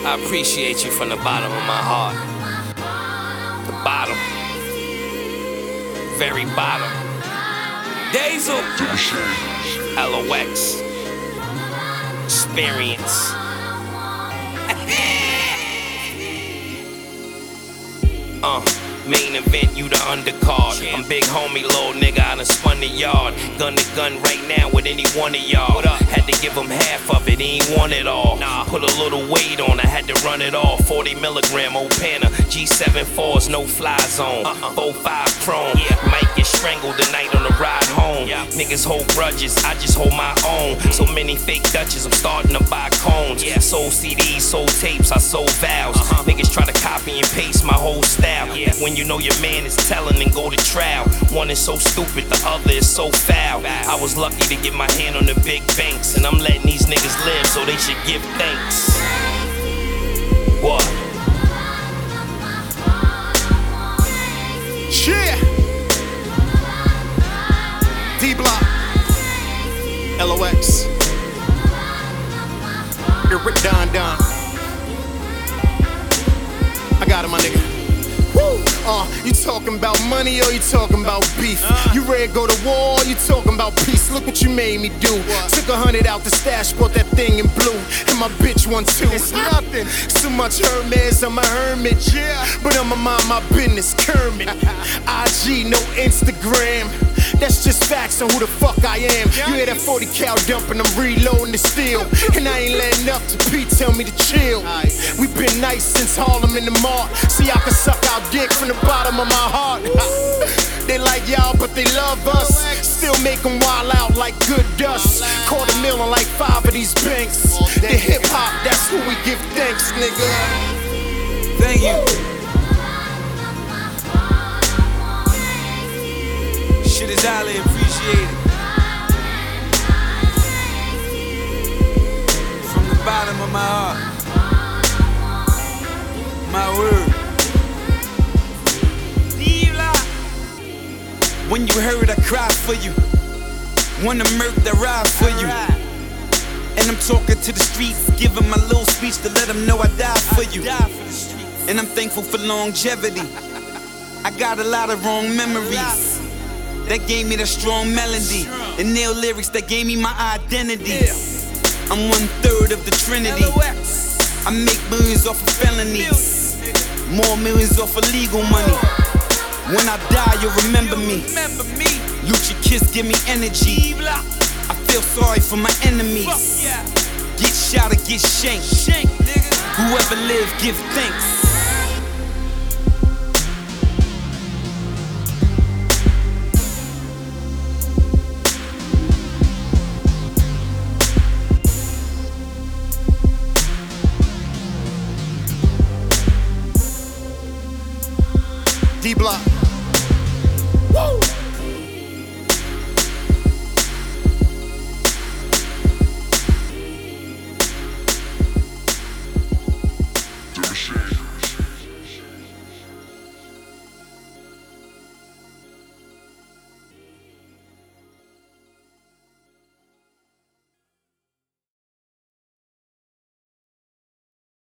I appreciate you from the bottom of my heart. The bottom. Very bottom. Dazel. LOX. Experience. Main event, you the undercard. I'm big homie, little nigga, I done spun the yard. Gun to gun right now with any one of y'all. Had to give him half of it, he ain't want it all. Put a little weight on, I had to run it off. 40 milligram, old Panna, G7 4s, no fly zone. 4-5 chrome, might get strangled tonight on the ride home. Niggas hold grudges, I just hold my own. So many fake Dutches, I'm starting to buy cones. Sold CDs, sold tapes, I sold vows. Niggas try to copy and paste my whole style. When you know your man is telling and go to trial. One is so stupid, the other is so foul. I was lucky to get my hand on the big banks, and I'm letting these niggas live, so they should give thanks. What? Yeah. D-Block. LOX. Rick Don. I got it, my nigga. You talking about money or you talking about beef? You ready to go to war or you talking about peace? Look what you made me do. Took 100 out the stash, bought that thing in blue. And my bitch won too. It's nothing. So much Hermes, I'm a hermit. But I'ma mind my business, Kermit. IG, no Instagram. That's just facts on who the fuck I am. You hear that 40 cal dumping, I'm reloading the steel. And I ain't letting up to Pete tell me to chill. We been nice since Harlem in the mart. See, I can suck out dick from the bottom of my heart. They like y'all, but they love us. Still make them wild out like good dust. $250,000 on like 5 of these banks. The hip hop, that's who we give thanks, nigga. Thank you. Shit is highly appreciated. From the bottom of my heart. My word. When you heard I cried for you. Wanna murk that ride for you. And I'm talking to the streets, giving my little speech to let them know I died for you. And I'm thankful for longevity. I got a lot of wrong memories that gave me that strong melody, and nail lyrics that gave me my identity. I'm 1/3 of the Trinity. I make millions off of felonies, more millions off of legal money. When I die, you'll remember me. Lucha Kiss give me energy. I feel sorry for my enemies. Get shot or get shanked. Whoever live, give thanks. D-Block.